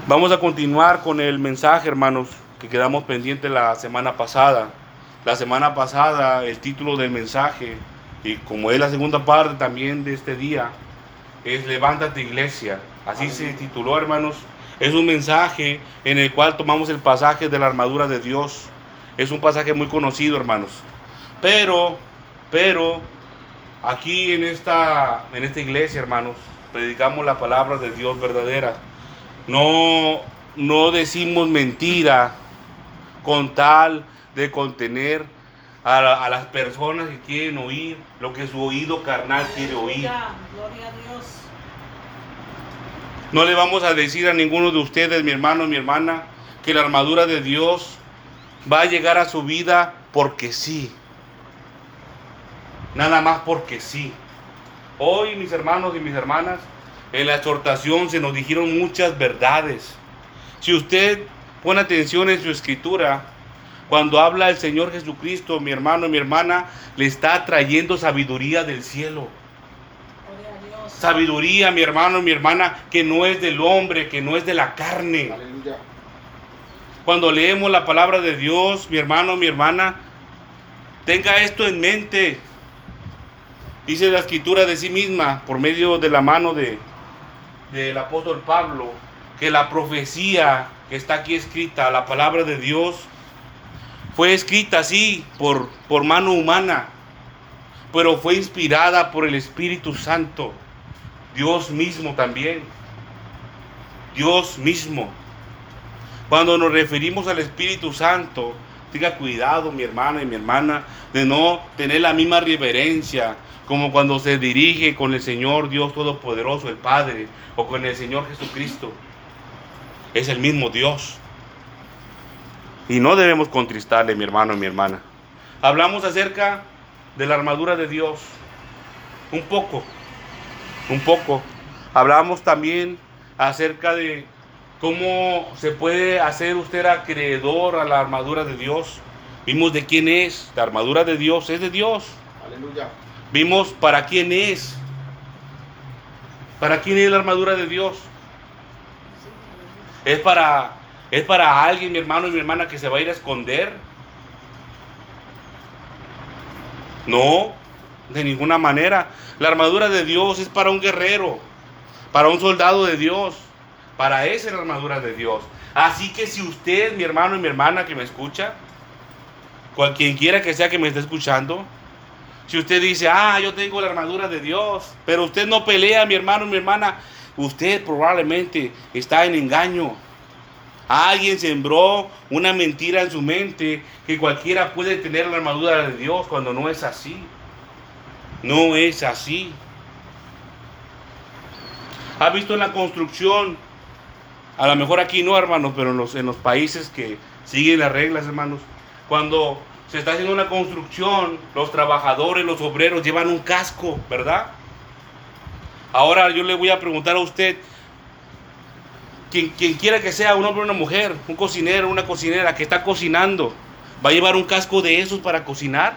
Vamos a continuar con el mensaje, hermanos, que quedamos pendientes la semana pasada. La semana pasada el título del mensaje, y como es la segunda parte también de este día, es Levántate Iglesia. Así se tituló, hermanos. Es un mensaje en el cual tomamos el pasaje de la armadura de Dios. Es un pasaje muy conocido, hermanos. Pero aquí en esta iglesia, hermanos, predicamos la palabra de Dios verdadera. No decimos mentira con tal de contener a las personas que quieren oír lo que su oído carnal quiere oír. Gloria a Dios. No le vamos a decir a ninguno de ustedes, mi hermano, mi hermana, que la armadura de Dios va a llegar a su vida porque sí. Nada más porque sí. Hoy, mis hermanos y mis hermanas, en la exhortación se nos dijeron muchas verdades. Si usted pone atención en su escritura, cuando habla el Señor Jesucristo, mi hermano y mi hermana, le está trayendo sabiduría del cielo. Sabiduría, mi hermano y mi hermana, que no es del hombre, que no es de la carne. Aleluya. Cuando leemos la palabra de Dios, mi hermano, mi hermana, tenga esto en mente. Dice la escritura de sí misma, por medio de la mano del apóstol Pablo, que la profecía que está aquí escrita, la palabra de Dios, fue escrita así por mano humana, pero fue inspirada por el Espíritu Santo. Dios mismo también. Dios mismo. Cuando nos referimos al Espíritu Santo, tenga cuidado, mi hermano y mi hermana, de no tener la misma reverencia como cuando se dirige con el Señor Dios Todopoderoso, el Padre, o con el Señor Jesucristo. Es el mismo Dios. Y no debemos contristarle, mi hermano y mi hermana. Hablamos acerca de la armadura de Dios. Un poco. Hablamos también acerca de cómo se puede hacer usted acreedor a la armadura de Dios. Vimos de quién es. La armadura de Dios es de Dios. Aleluya. Vimos para quién es. ¿Para quién es la armadura de Dios? Es para alguien, mi hermano y mi hermana, que se va a ir a esconder. No, de ninguna manera. La armadura de Dios es para un guerrero, para un soldado de Dios. Para esa es la armadura de Dios. Así que si usted, mi hermano y mi hermana que me escucha, quien quiera que sea que me esté escuchando, si usted dice, yo tengo la armadura de Dios, pero usted no pelea, mi hermano y mi hermana, usted probablemente está en engaño. Alguien sembró una mentira en su mente que cualquiera puede tener la armadura de Dios, cuando no es así. No es así. ¿Ha visto en la construcción? A lo mejor aquí no, hermanos, pero en los países que siguen las reglas, hermanos, cuando se está haciendo una construcción, los trabajadores, los obreros llevan un casco, ¿verdad? Ahora yo le voy a preguntar a usted, quien quiera que sea, un hombre o una mujer, un cocinero, una cocinera que está cocinando, ¿va a llevar un casco de esos para cocinar?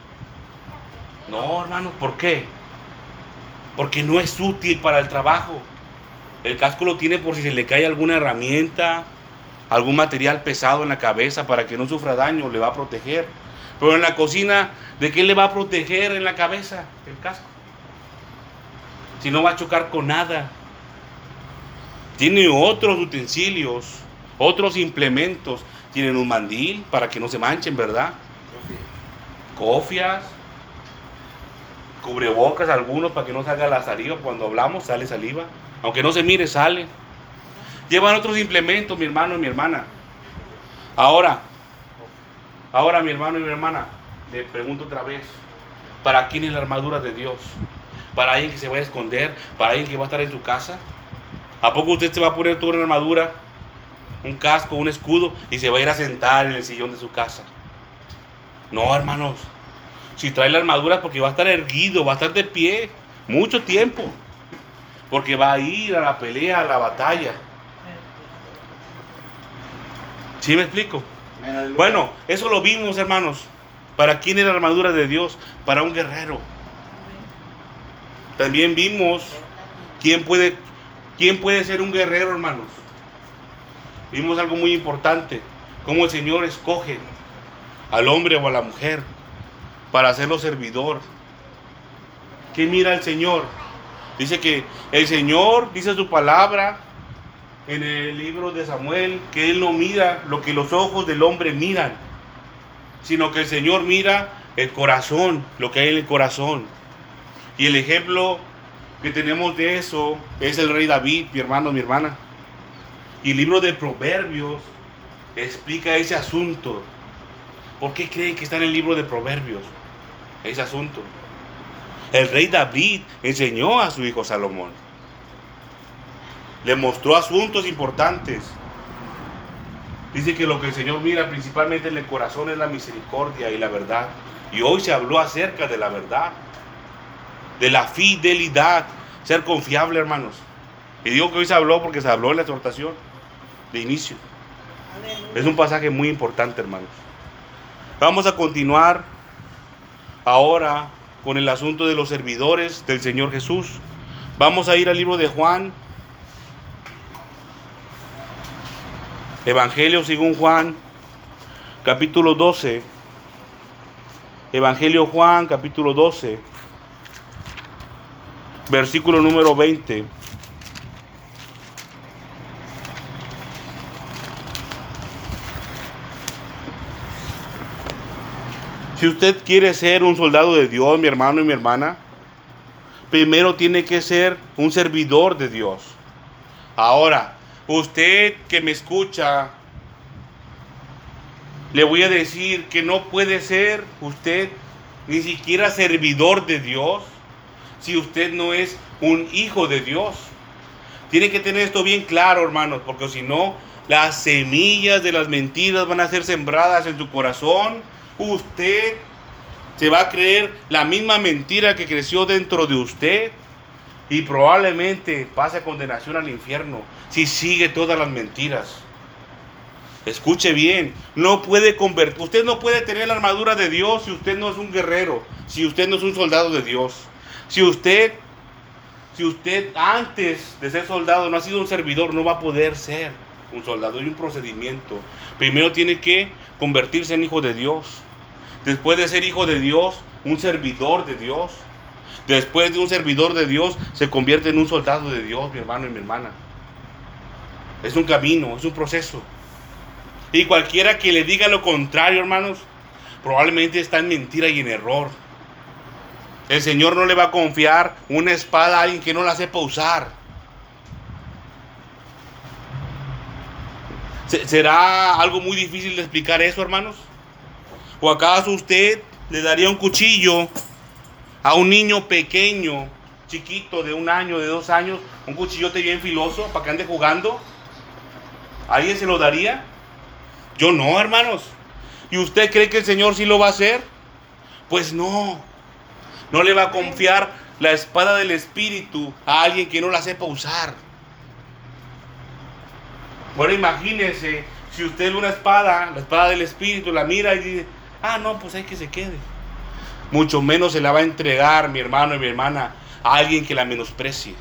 No, hermano, ¿por qué? Porque no es útil para el trabajo. El casco lo tiene por si se le cae alguna herramienta, algún material pesado en la cabeza para que no sufra daño, le va a proteger. Pero en la cocina, ¿de qué le va a proteger en la cabeza el casco? Si no va a chocar con nada. Tiene otros utensilios, otros implementos. Tienen un mandil para que no se manchen, ¿verdad? Cofias, cubrebocas algunos para que no salga la saliva. Cuando hablamos sale saliva. Aunque no se mire, sale. Llevan otros implementos, mi hermano y mi hermana. Ahora, mi hermano y mi hermana, le pregunto otra vez, ¿para quién es la armadura de Dios? ¿Para alguien que se va a esconder? ¿Para alguien que va a estar en su casa? ¿A poco usted se va a poner toda una armadura, un casco, un escudo, y se va a ir a sentar en el sillón de su casa? No, hermanos. Si trae la armadura es porque va a estar erguido, va a estar de pie mucho tiempo. Porque va a ir a la pelea, a la batalla. ¿Sí me explico? Bueno, eso lo vimos, hermanos. ¿Para quién es la armadura de Dios? Para un guerrero. También vimos quién puede ser un guerrero, hermanos. vimos algo muy importante, cómo el Señor escoge al hombre o a la mujer para hacerlo servidor. ¿Qué mira el Señor? Dice que el Señor, dice su palabra en el libro de Samuel, que Él no mira lo que los ojos del hombre miran, sino que el Señor mira el corazón, lo que hay en el corazón. Y el ejemplo que tenemos de eso es el rey David, mi hermano, mi hermana. Y el libro de Proverbios explica ese asunto. ¿Por qué creen que está en el libro de Proverbios ese asunto? El rey David enseñó a su hijo Salomón. Le mostró asuntos importantes. Dice que lo que el Señor mira principalmente en el corazón es la misericordia y la verdad. Y hoy se habló acerca de la verdad, de la fidelidad, ser confiable, hermanos. Y digo que hoy se habló porque se habló en la exhortación de inicio. Es un pasaje muy importante, hermanos. Vamos a continuar ahora con el asunto de los servidores del Señor Jesús. Vamos a ir al libro de Juan, Evangelio según Juan, capítulo 12. Evangelio Juan, capítulo 12, versículo número 20. Si usted quiere ser un soldado de Dios, mi hermano y mi hermana, primero tiene que ser un servidor de Dios. Ahora, usted que me escucha, le voy a decir que no puede ser usted ni siquiera servidor de Dios si usted no es un hijo de Dios. Tiene que tener esto bien claro, hermanos, porque si no, las semillas de las mentiras van a ser sembradas en su corazón. Usted se va a creer la misma mentira que creció dentro de usted y probablemente pase a condenación al infierno si sigue todas las mentiras. Escuche bien, usted no puede tener la armadura de Dios si usted no es un guerrero, si usted no es un soldado de Dios. Si usted antes de ser soldado no ha sido un servidor, no va a poder ser un soldado. Hay un procedimiento. Primero tiene que convertirse en hijo de Dios. Después de ser hijo de Dios, un servidor de Dios. Después de un servidor de Dios, se convierte en un soldado de Dios, mi hermano y mi hermana. Es un camino, es un proceso. Y cualquiera que le diga lo contrario, hermanos, probablemente está en mentira y en error. El Señor no le va a confiar una espada a alguien que no la sepa usar. ¿Será algo muy difícil de explicar eso, hermanos? ¿O acaso usted le daría un cuchillo a un niño pequeño, chiquito, de 1 año, de 2 años, un cuchillote bien filoso para que ande jugando? ¿Alguien se lo daría? Yo no, hermanos. ¿Y usted cree que el Señor sí lo va a hacer? Pues no. No le va a confiar la espada del Espíritu a alguien que no la sepa usar. Bueno, imagínese si usted una espada, la espada del Espíritu, la mira y dice, no, pues hay que se quede. Mucho menos se la va a entregar, mi hermano y mi hermana, a alguien que la menosprecie.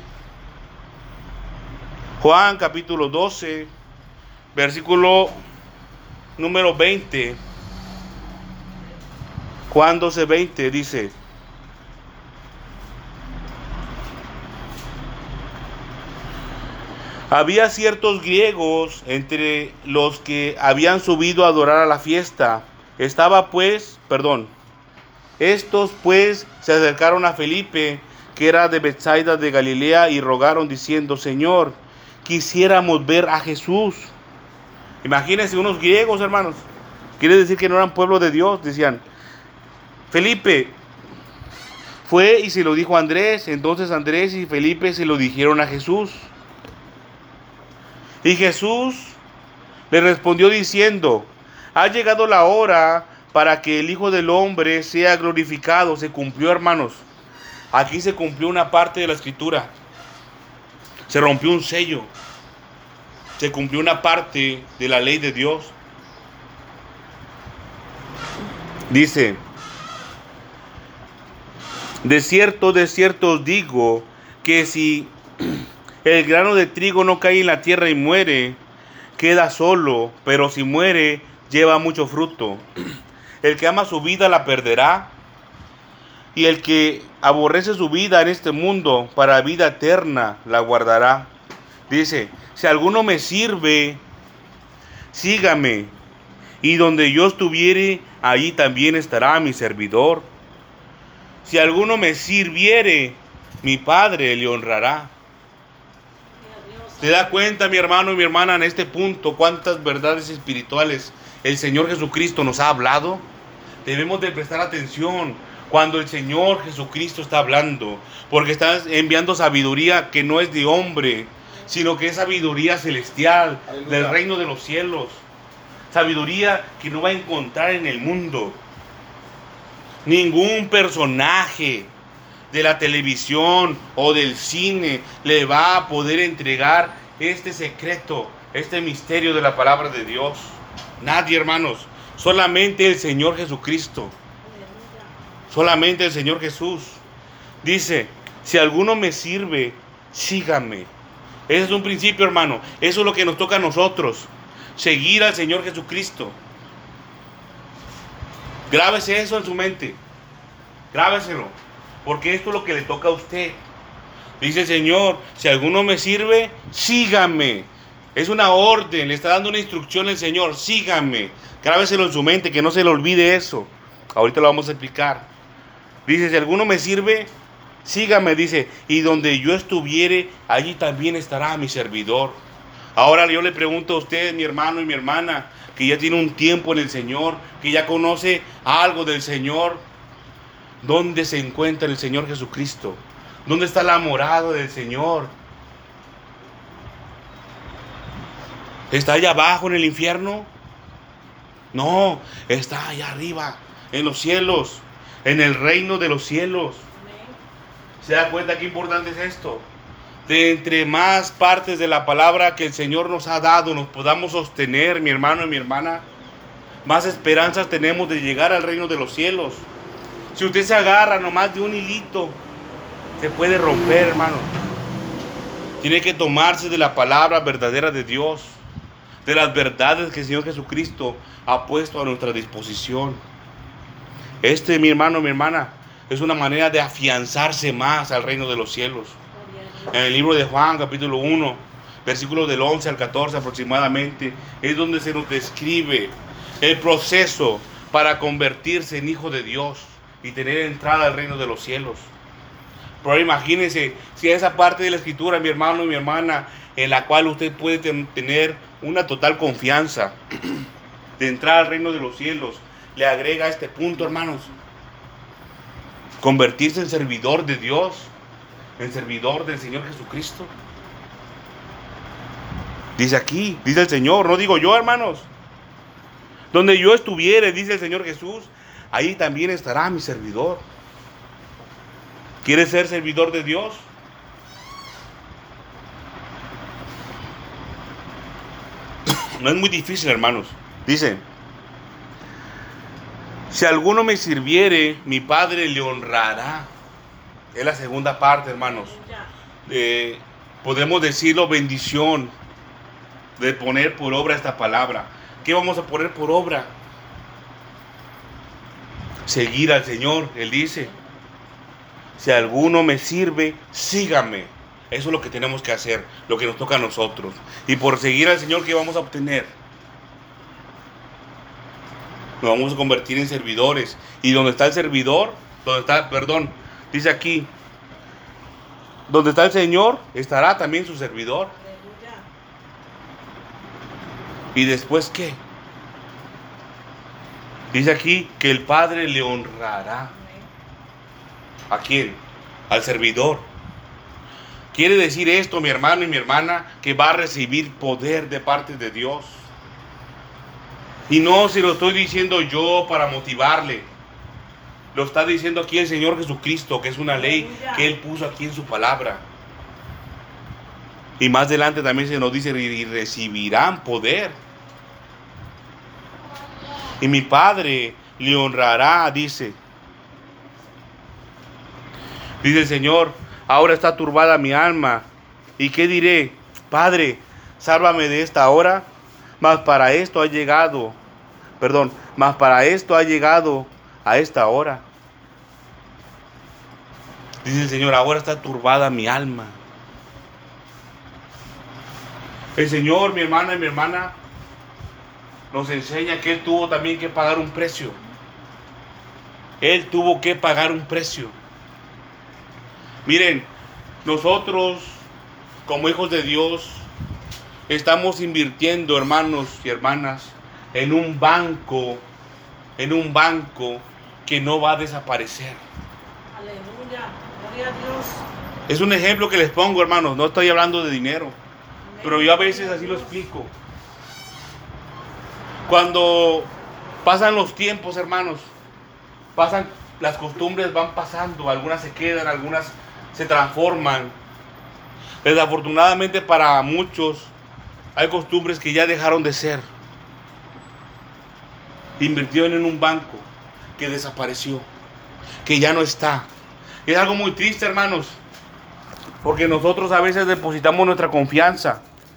Juan capítulo 12, versículo número 20. Juan 12, 20 dice: había ciertos griegos entre los que habían subido a adorar a la fiesta. Estos pues se acercaron a Felipe, que era de Betsaida de Galilea, y rogaron diciendo: Señor, quisiéramos ver a Jesús. Imagínense unos griegos, hermanos. Quiere decir que no eran pueblo de Dios. Decían, Felipe fue y se lo dijo a Andrés. Entonces Andrés y Felipe se lo dijeron a Jesús. Y Jesús le respondió diciendo: ha llegado la hora para que el Hijo del Hombre sea glorificado. Se cumplió, hermanos. Aquí se cumplió una parte de la Escritura. Se rompió un sello. Se cumplió una parte de la ley de Dios. Dice: de cierto os digo, que si el grano de trigo no cae en la tierra y muere, queda solo, pero si muere, lleva mucho fruto. El que ama su vida la perderá, y el que aborrece su vida en este mundo, para vida eterna la guardará. Dice, si alguno me sirve, sígame, y donde yo estuviere, allí también estará mi servidor. Si alguno me sirviere, mi Padre le honrará. ¿Te da cuenta, mi hermano y mi hermana, en este punto, cuántas verdades espirituales el Señor Jesucristo nos ha hablado? Debemos de prestar atención cuando el Señor Jesucristo está hablando, porque está enviando sabiduría que no es de hombre, sino que es sabiduría celestial, aleluya, del reino de los cielos. Sabiduría que no va a encontrar en el mundo. Ningún personaje de la televisión o del cine le va a poder entregar este secreto, este misterio de la palabra de Dios. Nadie, hermanos. Solamente el Señor Jesucristo. Solamente el Señor Jesús. Dice, si alguno me sirve, sígame. Ese es un principio, hermano. Eso es lo que nos toca a nosotros. Seguir al Señor Jesucristo. Grábese eso en su mente. Grábeselo. Porque esto es lo que le toca a usted. Dice el Señor, si alguno me sirve, sígame. Es una orden, le está dando una instrucción el Señor. Sígame. Grábeselo en su mente, que no se le olvide eso. Ahorita lo vamos a explicar. Dice, si alguno me sirve, sígame, dice, y donde yo estuviere, allí también estará mi servidor. Ahora yo le pregunto a usted, mi hermano y mi hermana, que ya tiene un tiempo en el Señor, que ya conoce algo del Señor, ¿dónde se encuentra el Señor Jesucristo? ¿Dónde está la morada del Señor? ¿Está allá abajo en el infierno? No, está allá arriba, en los cielos, en el reino de los cielos. ¿Se da cuenta qué importante es esto? De entre más partes de la palabra que el Señor nos ha dado nos podamos sostener, mi hermano y mi hermana, más esperanzas tenemos de llegar al reino de los cielos. Si usted se agarra nomás de un hilito, se puede romper, hermano. Tiene que tomarse de la palabra verdadera de Dios, de las verdades que el Señor Jesucristo ha puesto a nuestra disposición. Mi hermano, mi hermana, es una manera de afianzarse más al reino de los cielos. En el libro de Juan, capítulo 1, versículos del 11 al 14 aproximadamente, es donde se nos describe el proceso para convertirse en hijo de Dios y tener entrada al reino de los cielos. Pero imagínense, si a esa parte de la escritura, mi hermano y mi hermana, en la cual usted puede tener una total confianza de entrar al reino de los cielos, le agrega este punto, hermanos: convertirse en servidor de Dios, en servidor del Señor Jesucristo. Dice aquí, dice el Señor, no digo yo, hermanos. Donde yo estuviere, dice el Señor Jesús, ahí también estará mi servidor. ¿Quieres ser servidor de Dios? No es muy difícil, hermanos. Dice, si alguno me sirviere, mi Padre le honrará. Es la segunda parte, hermanos. Podemos decirlo, bendición de poner por obra esta palabra. ¿Qué vamos a poner por obra? Seguir al Señor. Él dice, si alguno me sirve, sígame. Eso es lo que tenemos que hacer, lo que nos toca a nosotros. Y por seguir al Señor, ¿qué vamos a obtener? Nos vamos a convertir en servidores. Y donde está el servidor, dice aquí, donde está el Señor, estará también su servidor. ¿Y después qué? Dice aquí que el Padre le honrará. ¿A quién? Al servidor. Quiere decir esto, mi hermano y mi hermana, que va a recibir poder de parte de Dios. Y no se lo estoy diciendo yo para motivarle. Lo está diciendo aquí el Señor Jesucristo, que es una ley que Él puso aquí en su palabra. Y más adelante también se nos dice, y recibirán poder. Y mi Padre le honrará, dice. Dice el Señor, ahora está turbada mi alma. ¿Y qué diré? Padre, sálvame de esta hora. mas para esto ha llegado, mas para esto ha llegado a esta hora. Dice el Señor, ahora está turbada mi alma. El Señor, mi hermana y mi hermana, nos enseña que Él tuvo también que pagar un precio. Él tuvo que pagar un precio. Miren, nosotros como hijos de Dios estamos invirtiendo, hermanos y hermanas, en un banco que no va a desaparecer. Aleluya, gloria a Dios. Es un ejemplo que les pongo, hermanos, no estoy hablando de dinero, pero yo a veces así lo explico. Cuando pasan los tiempos, hermanos, las costumbres van pasando, algunas se quedan, algunas se transforman. Desafortunadamente para muchos hay costumbres que ya dejaron de ser. Invirtieron en un banco que desapareció, que ya no está. Es algo muy triste, hermanos, porque nosotros a veces depositamos nuestra confianza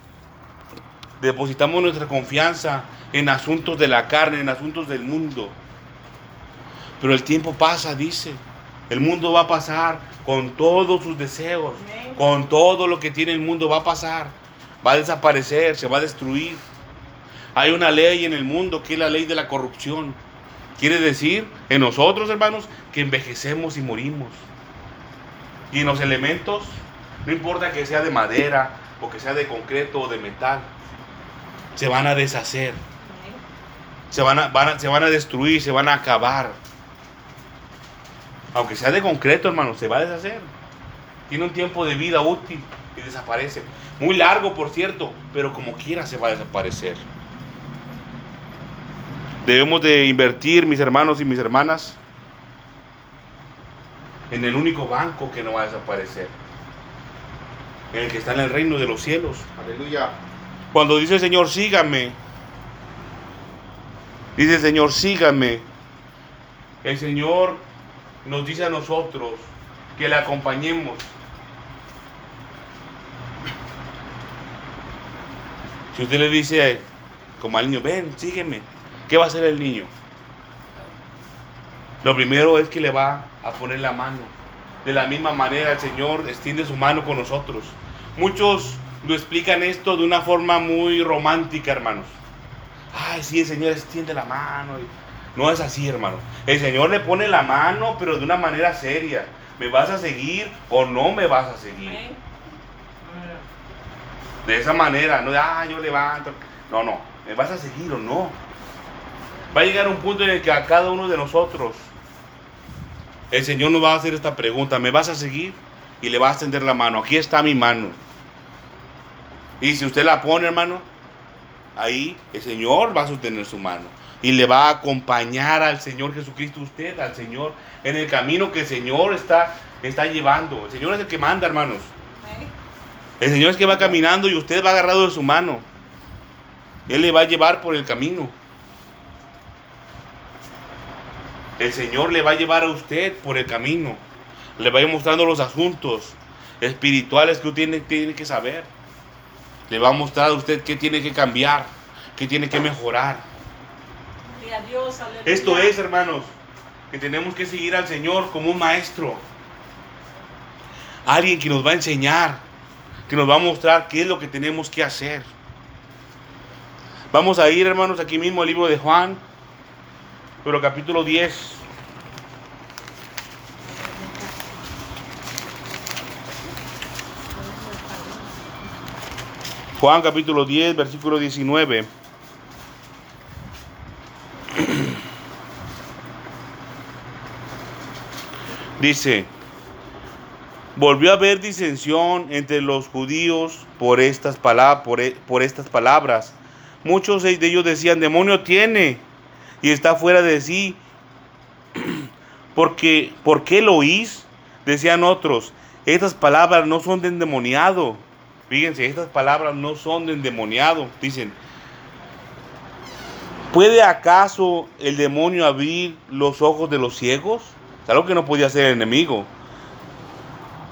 en asuntos de la carne, en asuntos del mundo. Pero el tiempo pasa, dice. El mundo va a pasar con todos sus deseos, con todo lo que tiene el mundo va a pasar. Va a desaparecer, se va a destruir. Hay una ley en el mundo que es la ley de la corrupción. Quiere decir en nosotros, hermanos, que envejecemos y morimos. Y en los elementos, no importa que sea de madera o que sea de concreto o de metal, se van a deshacer. Se van a destruir, se van a acabar. Aunque sea de concreto, hermano, se va a deshacer. Tiene un tiempo de vida útil y desaparece. Muy largo, por cierto, pero como quiera se va a desaparecer. Debemos de invertir, mis hermanos y mis hermanas, en el único banco que no va a desaparecer. En el que está en el reino de los cielos. Aleluya. Cuando dice el Señor, síganme. Dice el Señor, síganme. El Señor nos dice a nosotros que le acompañemos. Si usted le dice como al niño, ven, sígueme, ¿qué va a hacer el niño? Lo primero es que le va a poner la mano. De la misma manera el Señor extiende su mano con nosotros. Muchos lo explican esto de una forma muy romántica, hermanos. Ay, sí, el Señor extiende la mano. No es así, hermano. El Señor le pone la mano, pero de una manera seria. ¿Me vas a seguir o no me vas a seguir? De esa manera, no de, yo levanto. No, ¿me vas a seguir o no? Va a llegar un punto en el que a cada uno de nosotros el Señor nos va a hacer esta pregunta: ¿me vas a seguir? Y le va a extender la mano. Aquí está mi mano. Y si usted la pone, hermano, ahí el Señor va a sostener su mano. Y le va a acompañar al Señor Jesucristo, usted, al Señor, en el camino que el Señor está llevando. El Señor es el que manda, hermanos. El Señor es que va caminando y usted va agarrado de su mano. Él le va a llevar por el camino. El Señor le va a llevar a usted por el camino. Le va a ir mostrando los asuntos espirituales que usted tiene que saber. Le va a mostrar a usted qué tiene que cambiar, qué tiene que mejorar. Dios, Esto es, hermanos, que tenemos que seguir al Señor como un maestro. Alguien que nos va a enseñar, que nos va a mostrar qué es lo que tenemos que hacer. Vamos a ir, hermanos, aquí mismo al libro de Juan, pero capítulo 10. Juan capítulo 10, versículo 19. Dice: volvió a haber disensión entre los judíos por estas palabras. Muchos de ellos decían: demonio tiene y está fuera de sí. ¿Por qué lo oís? Decían otros: estas palabras no son de endemoniado. Fíjense, estas palabras no son de endemoniado. Dicen: ¿puede acaso el demonio abrir los ojos de los ciegos? Es algo que no podía hacer el enemigo.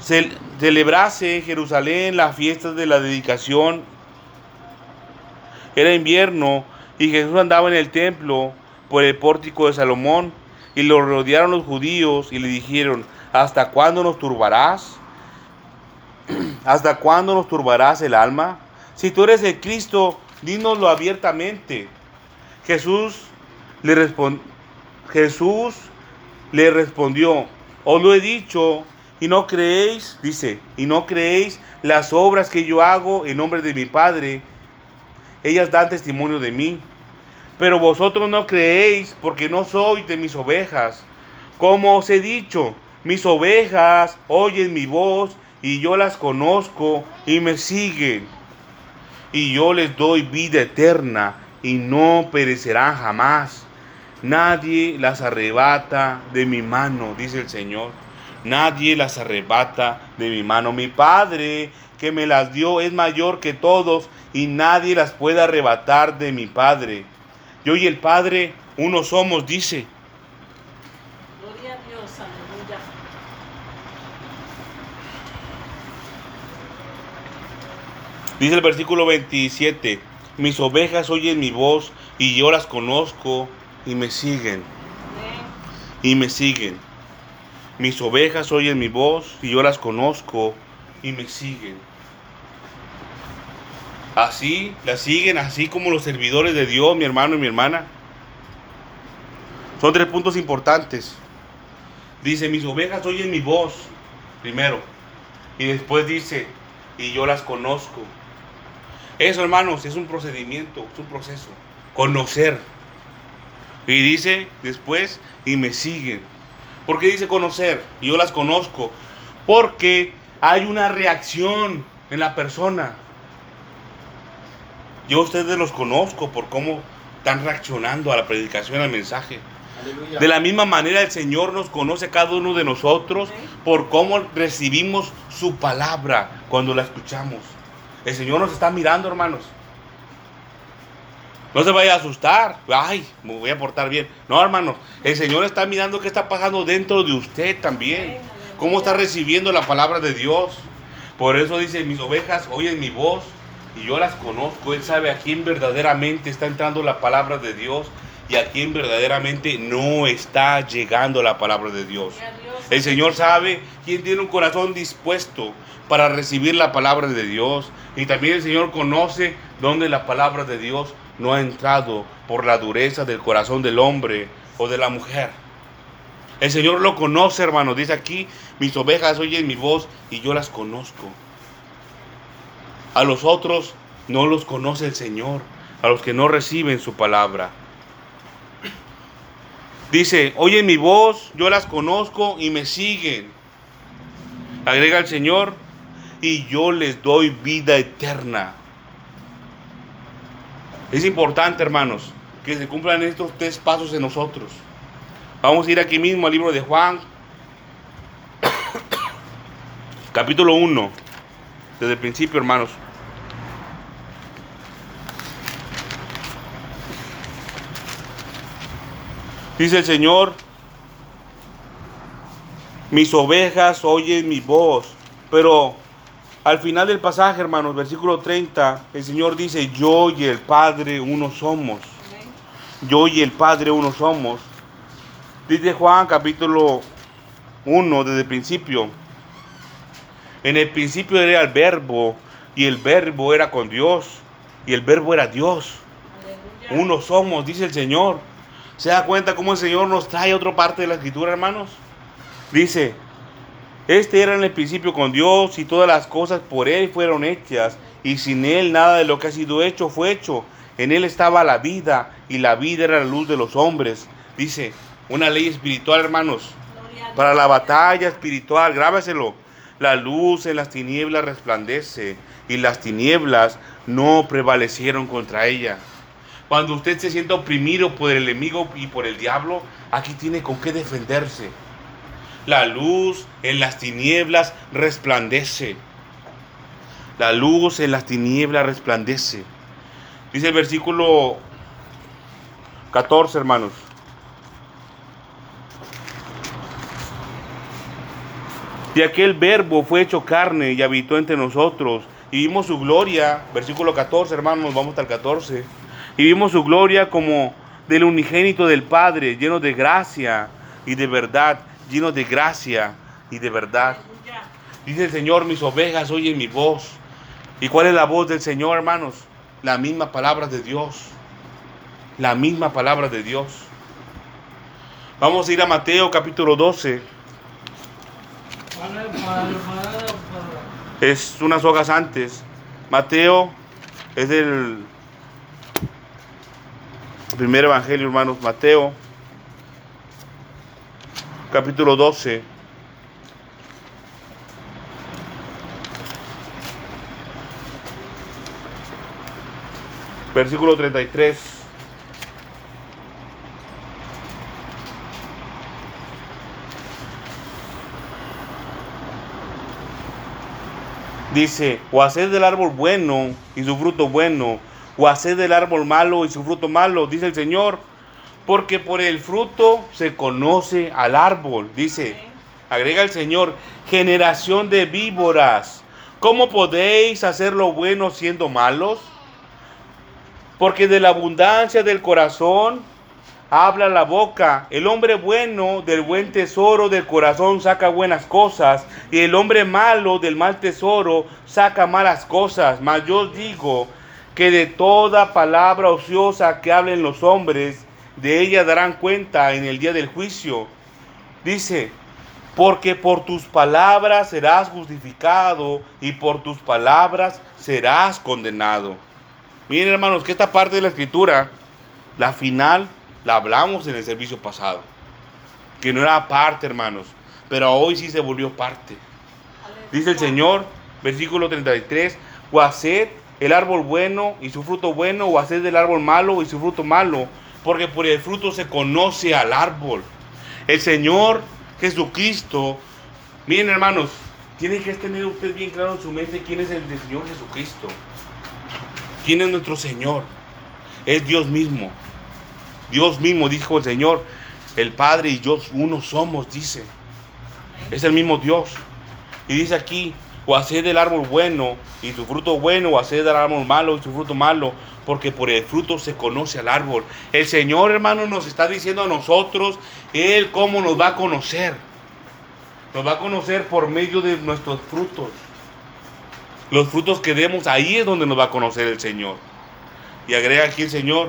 Celebrase en Jerusalén las fiestas de la dedicación Era invierno y Jesús andaba en el templo por el pórtico de Salomón, y lo rodearon los judíos y le dijeron: ¿hasta cuándo nos turbarás? ¿Hasta cuándo nos turbarás el alma? Si tú eres el Cristo, dínoslo abiertamente. Jesús le respondió: os lo he dicho, y no creéis, dice, y no creéis las obras que yo hago en nombre de mi Padre. Ellas dan testimonio de mí. Pero vosotros no creéis, porque no sois de mis ovejas. Como os he dicho, mis ovejas oyen mi voz, y yo las conozco, y me siguen. Y yo les doy vida eterna, y no perecerán jamás. Nadie las arrebata de mi mano, dice el Señor. Nadie las arrebata de mi mano. Mi Padre, que me las dio, es mayor que todos, y nadie las puede arrebatar de mi Padre. Yo y el Padre uno somos, dice. Gloria a Dios, aleluya. Dice el versículo 27. Mis ovejas oyen mi voz, y yo las conozco, y me siguen. Amén. Y me siguen. Mis ovejas oyen mi voz, y yo las conozco, y me siguen. Así, las siguen, así como los servidores de Dios, mi hermano y mi hermana. Son 3 puntos importantes. Dice: mis ovejas oyen mi voz, primero. Y después dice: y yo las conozco. Eso, hermanos, es un procedimiento, es un proceso. Conocer. Y dice después: y me siguen. ¿Por qué dice conocer? Y yo las conozco. Porque hay una reacción en la persona. Yo a ustedes los conozco por cómo están reaccionando a la predicación, al mensaje. Aleluya. De la misma manera el Señor nos conoce a cada uno de nosotros por cómo recibimos su palabra cuando la escuchamos. El Señor nos está mirando, hermanos. No se vaya a asustar. Ay, me voy a portar bien. No, hermanos. El Señor está mirando qué está pasando dentro de usted también. Cómo está recibiendo la palabra de Dios. Por eso dice: mis ovejas oyen mi voz, y yo las conozco. Él sabe a quién verdaderamente está entrando la palabra de Dios y a quién verdaderamente no está llegando la palabra de Dios. Gloria a Dios. El Señor sabe quién tiene un corazón dispuesto para recibir la palabra de Dios. Y también el Señor conoce dónde la palabra de Dios no ha entrado por la dureza del corazón del hombre o de la mujer. El Señor lo conoce, hermano. Dice aquí: mis ovejas oyen mi voz, y yo las conozco. A los otros no los conoce el Señor, a los que no reciben su palabra. Dice: oyen mi voz, yo las conozco, y me siguen. Agrega el Señor: y yo les doy vida eterna. Es importante, hermanos, que se cumplan estos 3 pasos en nosotros. Vamos a ir aquí mismo al libro de Juan, capítulo 1, desde el principio, hermanos. Dice el Señor: mis ovejas oyen mi voz. Pero al final del pasaje, hermanos, versículo 30, el Señor dice: yo y el Padre uno somos. Amén. Yo y el Padre uno somos. Dice Juan capítulo 1, desde el principio: en el principio era el Verbo, y el Verbo era con Dios, y el Verbo era Dios. Aleluya. Uno somos, dice el Señor. ¿Se da cuenta cómo el Señor nos trae otra parte de la Escritura, hermanos? Dice: este era en el principio con Dios, y todas las cosas por Él fueron hechas, y sin Él nada de lo que ha sido hecho fue hecho. En Él estaba la vida, y la vida era la luz de los hombres. Dice, una ley espiritual, hermanos, Gloria a Dios. para la batalla espiritual. Grábeselo: la luz en las tinieblas resplandece, y las tinieblas no prevalecieron contra ella. Cuando usted se sienta oprimido por el enemigo y por el diablo, aquí tiene con qué defenderse. La luz en las tinieblas resplandece. La luz en las tinieblas resplandece. Dice el versículo 14, hermanos. Y aquel Verbo fue hecho carne y habitó entre nosotros, y vimos su gloria, versículo 14, hermanos, vamos hasta el 14. Y vimos su gloria como del unigénito del Padre, lleno de gracia y de verdad, lleno de gracia y de verdad. Aleluya. Dice el Señor, mis ovejas oyen mi voz. ¿Y cuál es la voz del Señor, hermanos? La misma palabra de Dios. La misma palabra de Dios. Vamos a ir a Mateo capítulo 12. Es unas hojas antes. Mateo es el primer evangelio, hermanos. Mateo capítulo 12. Versículo 33. Dice, o haced del árbol bueno y su fruto bueno, o haced del árbol malo y su fruto malo, dice el Señor, porque por el fruto se conoce al árbol. Dice, agrega el Señor, generación de víboras, ¿cómo podéis hacer lo bueno siendo malos? Porque de la abundancia del corazón habla la boca. El hombre bueno del buen tesoro del corazón saca buenas cosas, y el hombre malo del mal tesoro saca malas cosas. Mas yo os digo que de toda palabra ociosa que hablen los hombres, de ella darán cuenta en el día del juicio. Dice, porque por tus palabras serás justificado y por tus palabras serás condenado. Miren, hermanos, que esta parte de la escritura, la final, la hablamos en el servicio pasado. Que no era parte, hermanos, pero hoy sí se volvió parte. Dice el Señor, versículo 33, o haced el árbol bueno y su fruto bueno, o haced el árbol malo y su fruto malo, porque por el fruto se conoce al árbol. El Señor Jesucristo, miren, hermanos, tiene que tener usted bien claro en su mente quién es el Señor Jesucristo. ¿Quién es nuestro Señor? Es Dios mismo. Dios mismo, dijo el Señor. El Padre y yo uno somos, dice. Es el mismo Dios. Y dice aquí, o haced del árbol bueno y su fruto bueno, o haced del árbol malo y su fruto malo, porque por el fruto se conoce al árbol. El Señor, hermano, nos está diciendo a nosotros, Él cómo nos va a conocer. Nos va a conocer por medio de nuestros frutos. Los frutos que demos, ahí es donde nos va a conocer el Señor. Y agrega aquí el Señor,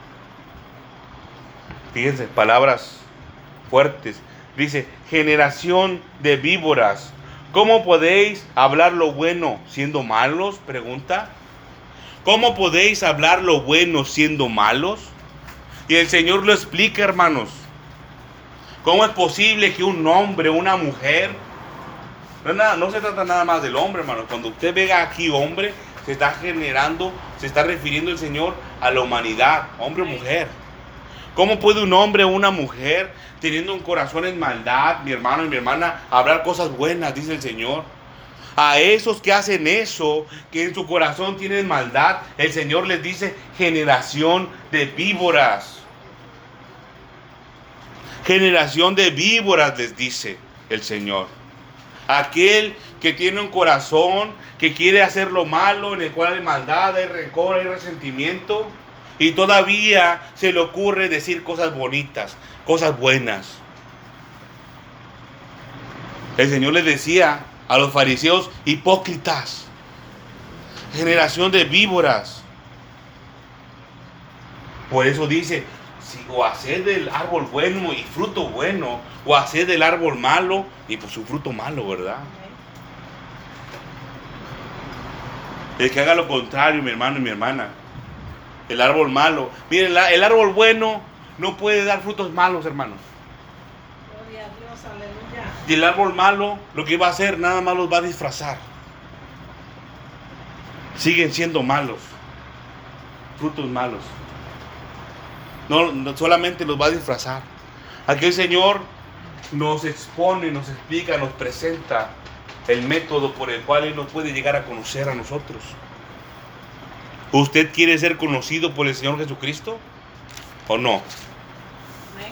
fíjense, palabras fuertes. Dice, generación de víboras, ¿cómo podéis hablar lo bueno siendo malos? Pregunta. ¿Cómo podéis hablar lo bueno siendo malos? Y el Señor lo explica, hermanos. ¿Cómo es posible que un hombre, una mujer, no se trata nada más del hombre, hermano? Cuando usted vea aquí hombre, se está generando, se está refiriendo el Señor a la humanidad, hombre o mujer. ¿Cómo puede un hombre o una mujer, teniendo un corazón en maldad, mi hermano y mi hermana, hablar cosas buenas, dice el Señor? A esos que hacen eso, que en su corazón tienen maldad, el Señor les dice, generación de víboras. Generación de víboras, les dice el Señor. Aquel que tiene un corazón que quiere hacer lo malo, en el cual hay maldad, hay rencor, hay resentimiento, y todavía se le ocurre decir cosas bonitas, cosas buenas. El Señor les decía a los fariseos, hipócritas, generación de víboras. Por eso dice, si o haced del árbol bueno y fruto bueno, o haced del árbol malo y por su fruto malo, ¿verdad? El que haga lo contrario, mi hermano y mi hermana, el árbol malo. Miren, el árbol bueno no puede dar frutos malos, hermanos. Gloria a Dios, aleluya. Y el árbol malo lo que va a hacer, nada más los va a disfrazar. Siguen siendo malos, frutos malos. No solamente los va a disfrazar. Aquí el Señor nos expone, nos explica, nos presenta el método por el cual Él nos puede llegar a conocer a nosotros. ¿Usted quiere ser conocido por el Señor Jesucristo o no? Amén.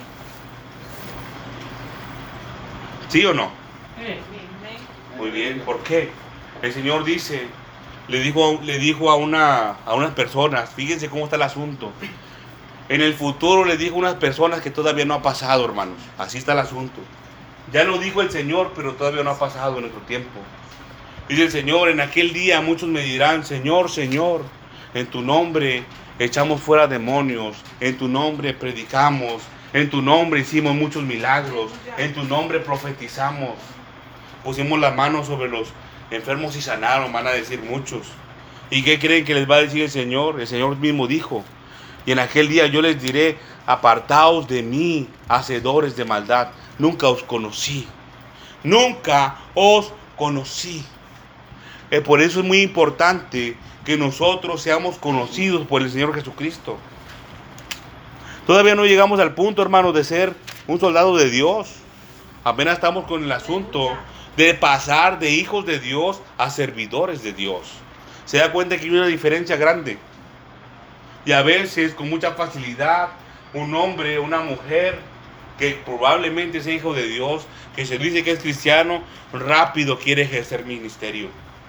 ¿Sí o no? Amén. Muy bien, ¿por qué? El Señor dice, le dijo a unas personas, fíjense cómo está el asunto. En el futuro le dijo a unas personas que todavía no ha pasado, hermanos. Así está el asunto. Ya lo dijo el Señor, pero todavía no ha pasado en nuestro tiempo. Dice el Señor, en aquel día muchos me dirán, Señor, Señor, en tu nombre echamos fuera demonios, en tu nombre predicamos, en tu nombre hicimos muchos milagros, en tu nombre profetizamos, pusimos las manos sobre los enfermos y sanaron, van a decir muchos. ¿Y qué creen que les va a decir el Señor? El Señor mismo dijo, y en aquel día yo les diré, apartaos de mí, hacedores de maldad, nunca os conocí, nunca os conocí. Por eso es muy importante que nosotros seamos conocidos por el Señor Jesucristo. Todavía no llegamos al punto, hermanos, de ser un soldado de Dios. Apenas estamos con el asunto de pasar de hijos de Dios a servidores de Dios. Se da cuenta que hay una diferencia grande. Y a veces, con mucha facilidad, un hombre, una mujer que probablemente sea hijo de Dios, que se dice que es cristiano, rápido quiere ejercer ministerio.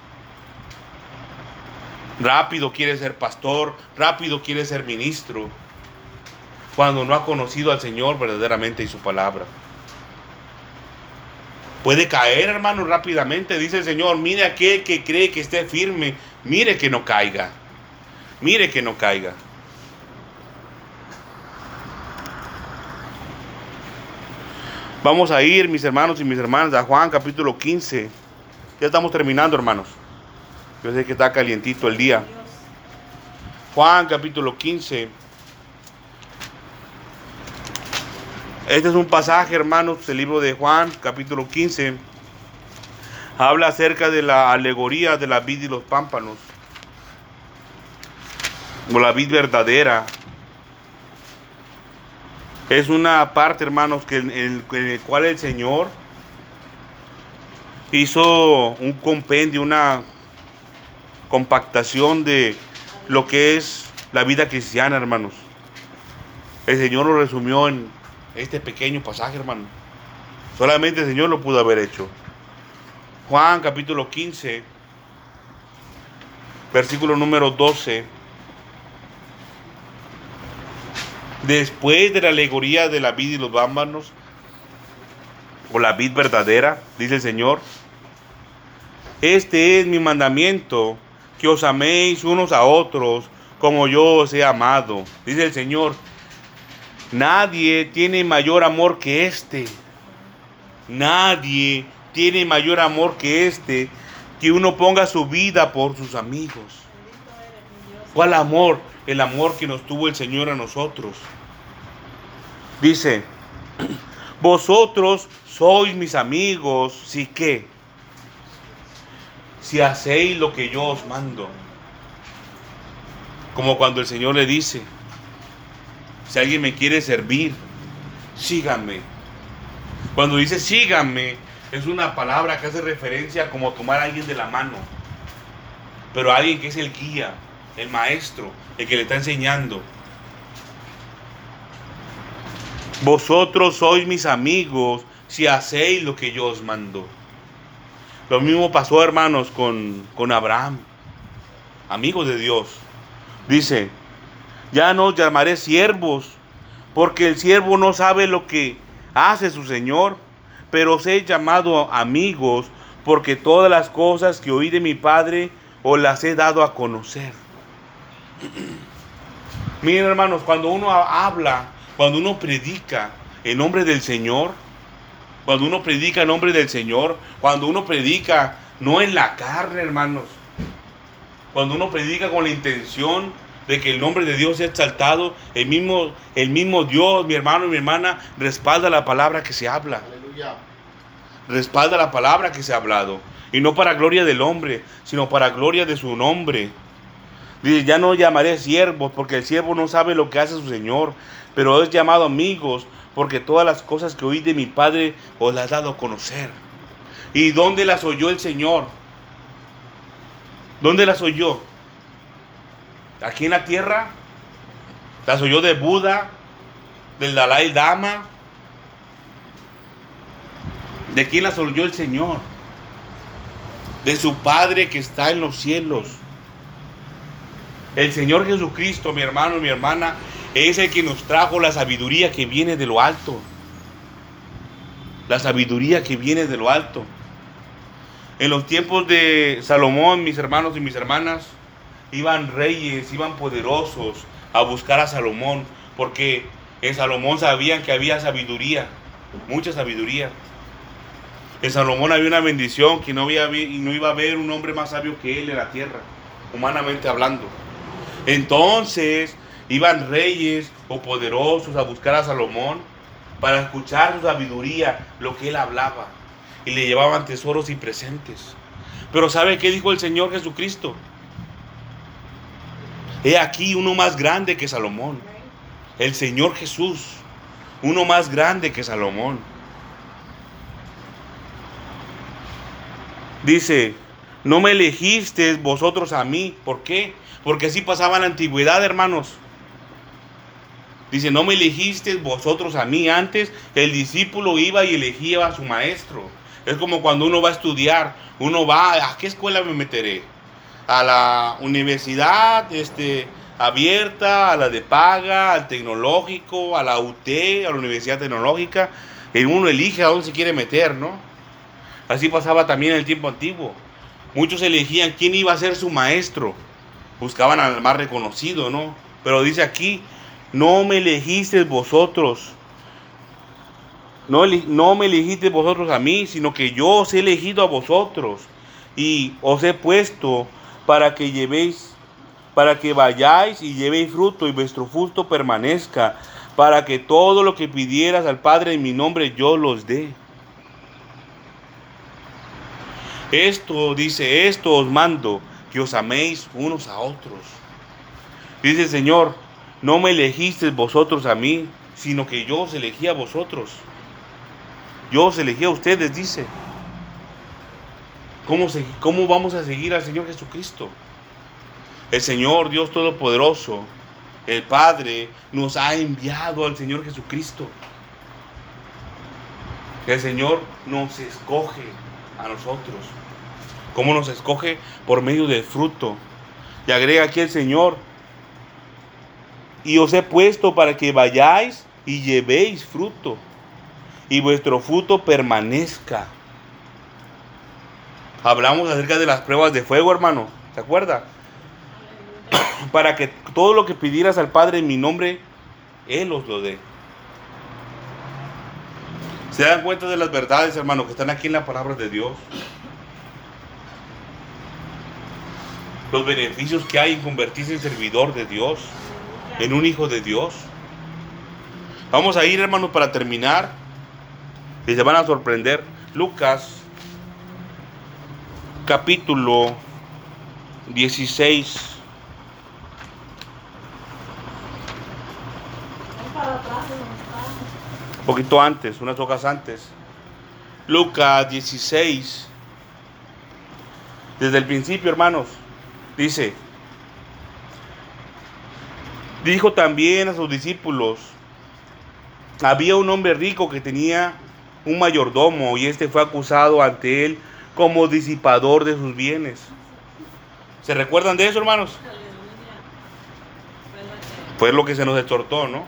Rápido quiere ser pastor, rápido quiere ser ministro, cuando no ha conocido al Señor verdaderamente y su palabra. Puede caer, hermano, rápidamente. Dice el Señor, mire aquel que cree que esté firme, mire que no caiga. Mire que no caiga. Vamos a ir, mis hermanos y mis hermanas, a Juan capítulo 15. Ya estamos terminando, hermanos. Yo sé que está calientito el día. Juan capítulo 15. Este es un pasaje, hermanos, del libro de Juan capítulo 15. Habla acerca de la alegoría de la vid y los pámpanos, o la vid verdadera. Es una parte, hermanos, en el cual el Señor hizo un compendio, una compactación de lo que es la vida cristiana, hermanos. El Señor lo resumió en este pequeño pasaje, hermano. Solamente el Señor lo pudo haber hecho. Juan capítulo 15, versículo número 12. Después de la alegoría de la vid y los pámpanos, o la vid verdadera, dice el Señor, este es mi mandamiento, que os améis unos a otros como yo os he amado. Dice el Señor, nadie tiene mayor amor que este. Nadie tiene mayor amor que este, que uno ponga su vida por sus amigos. ¿Cuál amor? El amor que nos tuvo el Señor a nosotros. Dice, vosotros sois mis amigos, ¿sí qué? Si hacéis lo que yo os mando. Como cuando el Señor le dice, si alguien me quiere servir, síganme. Cuando dice síganme, es una palabra que hace referencia a como tomar a alguien de la mano. Pero a alguien que es el guía, el maestro, el que le está enseñando. Vosotros sois mis amigos si hacéis lo que yo os mando. Lo mismo pasó, hermanos, con Abraham, amigo de Dios. Dice, ya no os llamaré siervos, porque el siervo no sabe lo que hace su Señor, pero os he llamado amigos, porque todas las cosas que oí de mi Padre os las he dado a conocer. Miren, hermanos, cuando uno habla, cuando uno predica en nombre del Señor, cuando uno predica en nombre del Señor, cuando uno predica no en la carne, hermanos, cuando uno predica con la intención de que el nombre de Dios sea exaltado, el mismo Dios, mi hermano y mi hermana, respalda la palabra que se habla. Aleluya. Respalda la palabra que se ha hablado. Y no para gloria del hombre, sino para gloria de su nombre. Dice, ya no llamaré siervos, porque el siervo no sabe lo que hace su Señor, pero es llamado amigos, porque todas las cosas que oí de mi Padre os las he dado a conocer. ¿Y dónde las oyó el Señor? ¿Dónde las oyó? ¿Aquí en la tierra? ¿Las oyó de Buda? ¿Del Dalai Lama? ¿De quién las oyó el Señor? De su Padre que está en los cielos. El Señor Jesucristo, mi hermano y mi hermana, es el que nos trajo la sabiduría que viene de lo alto. La sabiduría que viene de lo alto. En los tiempos de Salomón, mis hermanos y mis hermanas, iban reyes, iban poderosos a buscar a Salomón, porque en Salomón sabían que había sabiduría, mucha sabiduría. En Salomón había una bendición que no iba a haber un hombre más sabio que él en la tierra, humanamente hablando. Entonces iban reyes o poderosos a buscar a Salomón para escuchar su sabiduría, lo que él hablaba, y le llevaban tesoros y presentes. Pero ¿sabe qué dijo el Señor Jesucristo? He aquí uno más grande que Salomón, el Señor Jesús, uno más grande que Salomón. Dice, no me elegisteis vosotros a mí. ¿Por qué? Porque así pasaba en la antigüedad, hermanos. Dice, no me elegisteis vosotros a mí. Antes el discípulo iba y elegía a su maestro. Es como cuando uno va a estudiar. Uno va, ¿a qué escuela me meteré? A la universidad abierta, a la de paga, al tecnológico, a la UT, a la Universidad Tecnológica. Y uno elige a dónde se quiere meter, ¿no? Así pasaba también en el tiempo antiguo. Muchos elegían quién iba a ser su maestro. Buscaban al más reconocido, ¿no? Pero dice aquí, no me elegisteis vosotros. No me elegisteis vosotros a mí, sino que yo os he elegido a vosotros. Y os he puesto para que vayáis y llevéis fruto y vuestro fruto permanezca, para que todo lo que pidieras al Padre en mi nombre yo los dé. Esto os mando, que os améis unos a otros. Dice el Señor, no me elegisteis vosotros a mí, sino que yo os elegí a vosotros. Yo os elegí a ustedes, dice. ¿Cómo vamos a seguir al Señor Jesucristo? El Señor, Dios Todopoderoso, el Padre, nos ha enviado al Señor Jesucristo. El Señor nos escoge a nosotros. ¿Cómo nos escoge? Por medio del fruto. Y agrega aquí el Señor, y os he puesto para que vayáis y llevéis fruto, y vuestro fruto permanezca. Hablamos acerca de las pruebas de fuego, hermano, ¿se acuerda? Para que todo lo que pidieras al Padre en mi nombre, Él os lo dé. ¿Se dan cuenta de las verdades, hermano, que están aquí en la palabra de Dios? Los beneficios que hay en convertirse en servidor de Dios, en un hijo de Dios. Vamos a ir, hermanos, para terminar, y se van a sorprender. Lucas, capítulo 16. Un poquito antes, unas hojas antes. Lucas 16. Desde el principio, hermanos. Dice, dijo también a sus discípulos, había un hombre rico que tenía un mayordomo, y este fue acusado ante él como disipador de sus bienes. ¿Se recuerdan de eso, hermanos? Fue lo que se nos exhortó, ¿no?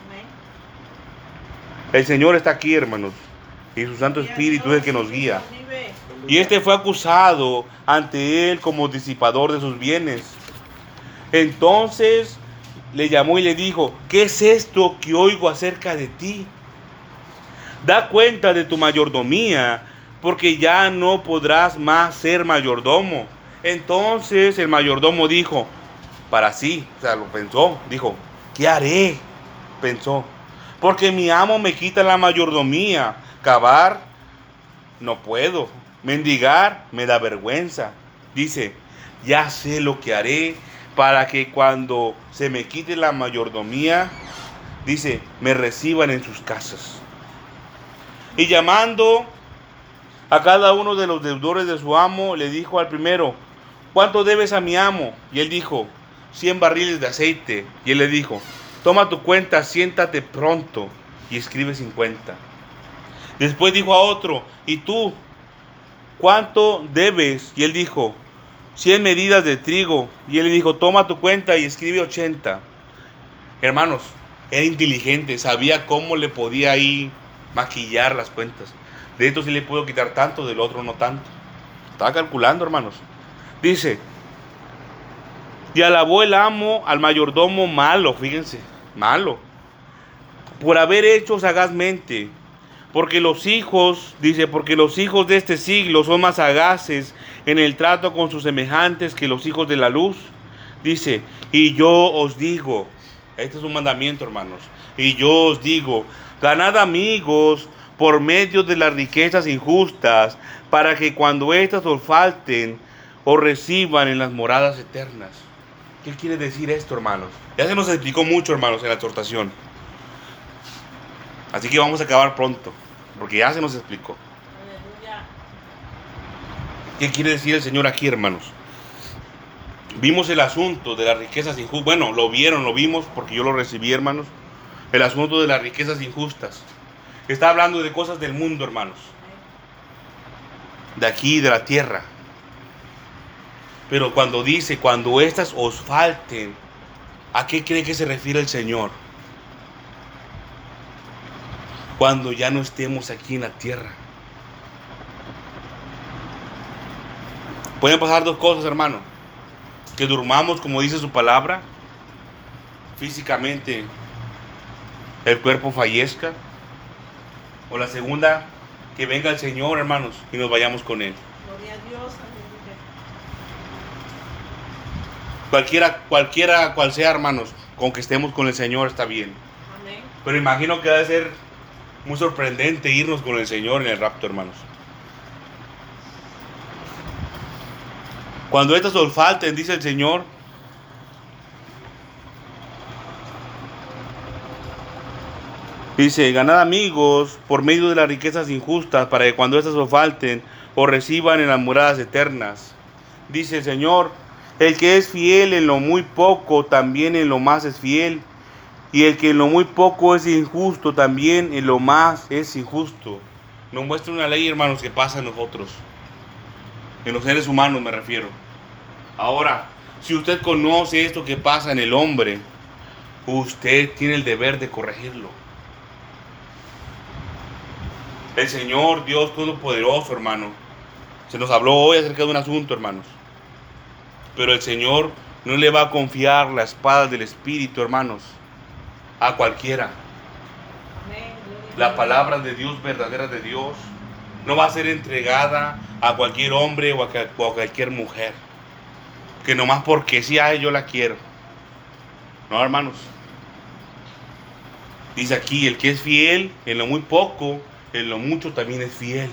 El Señor está aquí, hermanos, y su Santo Espíritu es el que nos guía. Y este fue acusado ante él como disipador de sus bienes. Entonces le llamó y le dijo, ¿qué es esto que oigo acerca de ti? Da cuenta de tu mayordomía, porque ya no podrás más ser mayordomo. Entonces el mayordomo dijo, para sí, o sea, lo pensó, dijo, ¿qué haré? Pensó, porque mi amo me quita la mayordomía, cavar no puedo, mendigar me da vergüenza. Dice, ya sé lo que haré para que cuando se me quite la mayordomía, dice, me reciban en sus casas. Y llamando a cada uno de los deudores de su amo, le dijo al primero, ¿cuánto debes a mi amo? Y él dijo, 100 barriles de aceite. Y él le dijo, toma tu cuenta, siéntate pronto y escribe 50. Después dijo a otro, ¿y tú cuánto debes? Y él dijo, 100 medidas de trigo. Y él le dijo, toma tu cuenta y escribe 80. Hermanos, era inteligente, sabía cómo le podía ahí maquillar las cuentas. De esto sí le puedo quitar tanto, del otro no tanto. Estaba calculando, hermanos. Dice, y alabó el amo al mayordomo malo, fíjense, malo, por haber hecho sagazmente. Porque los hijos, dice, porque los hijos de este siglo son más sagaces en el trato con sus semejantes que los hijos de la luz. Dice, y yo os digo, este es un mandamiento, hermanos, y yo os digo, ganad amigos por medio de las riquezas injustas, para que cuando éstas os falten, os reciban en las moradas eternas. ¿Qué quiere decir esto, hermanos? Ya se nos explicó mucho, hermanos, en la exhortación. Así que vamos a acabar pronto, porque ya se nos explicó. Aleluya. ¿Qué quiere decir el Señor aquí, hermanos? Vimos el asunto de las riquezas injustas. Bueno, lo vimos porque yo lo recibí, hermanos. El asunto de las riquezas injustas. Está hablando de cosas del mundo, hermanos. De aquí, de la tierra. Pero cuando dice, cuando éstas os falten, ¿a qué cree que se refiere el Señor? Cuando ya no estemos aquí en la tierra. Pueden pasar dos cosas, hermano. Que durmamos, como dice su palabra, físicamente el cuerpo fallezca. O la segunda, que venga el Señor, hermanos, y nos vayamos con Él. Gloria a Dios. Aleluya. Cualquiera cual sea, hermanos, con que estemos con el Señor está bien. Amén. Pero imagino que debe ser muy sorprendente irnos con el Señor en el rapto, hermanos. Cuando estas os falten, dice el Señor, dice, ganad amigos por medio de las riquezas injustas, para que cuando estas os falten, os reciban en las moradas eternas. Dice el Señor, el que es fiel en lo muy poco, también en lo más es fiel. Y el que en lo muy poco es injusto, también en lo más es injusto. Nos muestra una ley, hermanos, que pasa en nosotros. En los seres humanos me refiero. Ahora, si usted conoce esto que pasa en el hombre, usted tiene el deber de corregirlo. El Señor, Dios Todopoderoso, hermano, se nos habló hoy acerca de un asunto, hermanos. Pero el Señor no le va a confiar la espada del Espíritu, hermanos, a cualquiera. Amén. Gloria a La Dios. palabra de Dios, verdadera de Dios, no va a ser entregada a cualquier hombre o a cualquier mujer. Que nomás porque sí, ay, yo la quiero. No, hermanos. Dice aquí, el que es fiel en lo muy poco, en lo mucho también es fiel.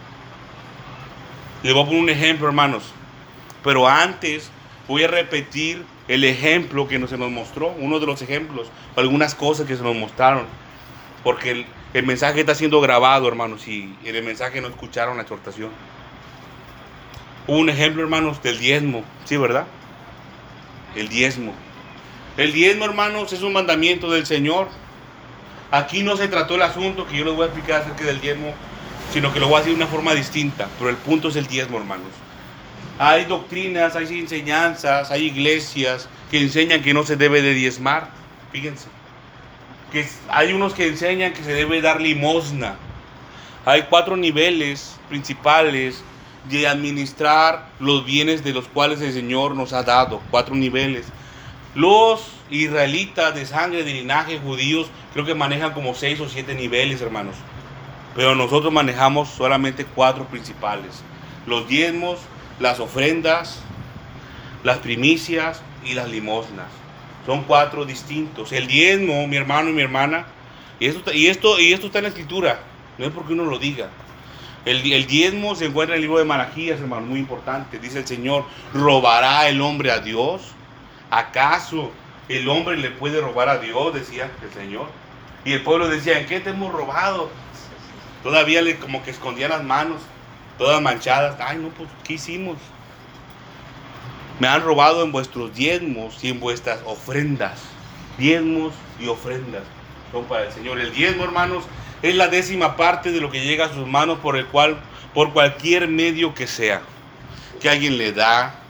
Les voy a poner un ejemplo, hermanos. Pero antes voy a repetir el ejemplo que se nos mostró, uno de los ejemplos, algunas cosas que se nos mostraron. Porque el mensaje está siendo grabado, hermanos, y en el mensaje no escucharon la exhortación. Hubo un ejemplo, hermanos, del diezmo, ¿sí, verdad? El diezmo. El diezmo, hermanos, es un mandamiento del Señor. Aquí no se trató el asunto que yo les voy a explicar acerca del diezmo, sino que lo voy a decir de una forma distinta. Pero el punto es el diezmo, hermanos. Hay doctrinas, hay enseñanzas, hay iglesias que enseñan que no se debe de diezmar. Fíjense. Que hay unos que enseñan que se debe dar limosna. Hay 4 niveles principales de administrar los bienes de los cuales el Señor nos ha dado. 4 niveles. Los israelitas de sangre, de linaje judíos, creo que manejan como 6 o 7 niveles, hermanos. Pero nosotros manejamos solamente 4 principales. Los diezmos, las ofrendas, las primicias y las limosnas. Son 4 distintos. El diezmo, mi hermano y mi hermana, y esto está en la Escritura, no es porque uno lo diga. El diezmo se encuentra en el libro de Malaquías, hermano, muy importante. Dice el Señor, ¿robará el hombre a Dios? ¿Acaso el hombre le puede robar a Dios? Decía el Señor. Y el pueblo decía, ¿en qué te hemos robado? Todavía como que escondían las manos, todas manchadas. Ay, no, pues, ¿qué hicimos? Me han robado en vuestros diezmos y en vuestras ofrendas. Diezmos y ofrendas son para el Señor. El diezmo, hermanos, es la 10ª parte de lo que llega a sus manos por cualquier medio que sea. Que alguien le da,